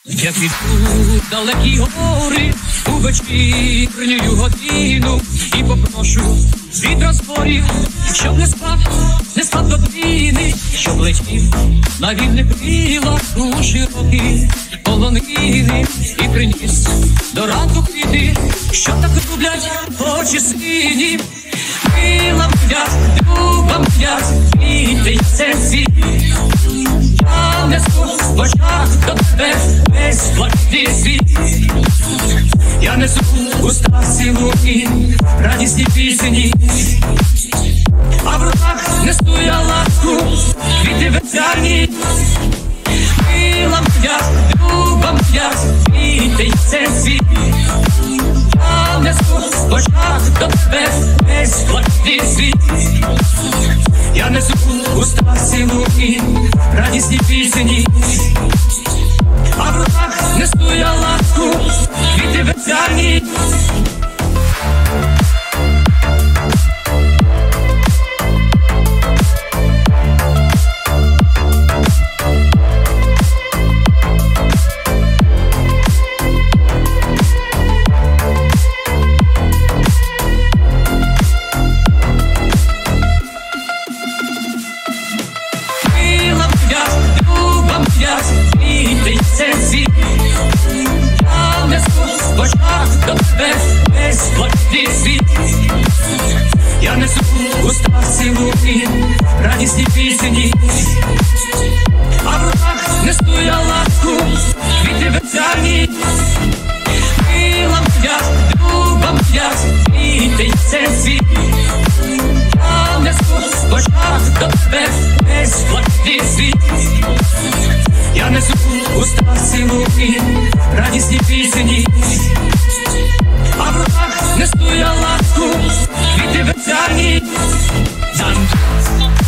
Я піду далекі гори у вечірню годину і попрошу від розборів, щоб не спав до днини, щоб летів на вільних крилах у широкі полонини і приніс до ранку квіти, що так люблять очі сині. Мила моя, люба моя, квіти це світ. Я несу в очах до тебе весь блакитний світ. Я несу в устах цілунки, радісні пісні, а в руках несу я ласку, квіти весняні. Мила моя, люба моя, квіти це світ. Я несу в очах до тебе весь блакитний світ. Я несу в устах цілунки, радісні пісні, а в руках несу я ласку, квіти весняні. Квіти це світ. Я несу в очах до тебе весь блакитний світ. Я несу в устах цілунки, радісні пісні, а в руках несу я ласку, квіти весняні. Мила моя, люба моя, квіти це світ. Я несу в очах до тебе весь блакитний світ. Я несу в устах цілунки, радісні пісні, а в руках несу я ласку, квіти весняні.